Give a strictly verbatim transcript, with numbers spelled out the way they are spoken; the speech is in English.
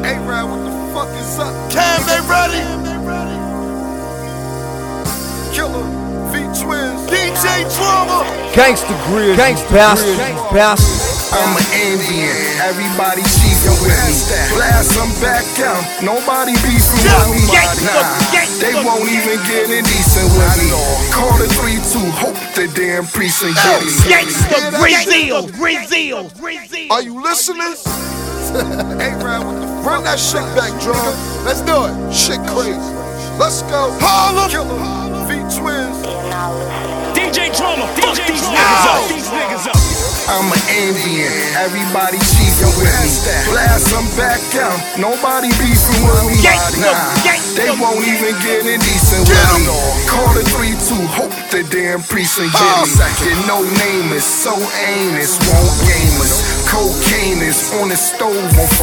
A-Rap, what the fuck is up? Cam, they ready? Killer, V-Twins, D J Drama, Gangsta Grizz, Gangsta Bastard, Bastard. I'm an Indian, everybody cheating with me. Blast them back out, nobody beefing with me. Nah, they won't even get indecent with me. Call the three two, hope the damn precinct get me. Gangsta Brazil, Brazil, Brazil. Are you listening? A-Rap, what the Bring that shit back, drum. Let's do it. Shit crazy. Let's go. Harlem. Killer, V-Twins. D J Drama, fuck these niggas up. These niggas up. I'm an Indian, everybody cheating with me. Blast them back out, nobody beefing with me. Nah, they won't even get indecent with me. Call the three two, hope the damn precinct get me. Your no name is so heinous, won't game us. Cocaine is on the stove on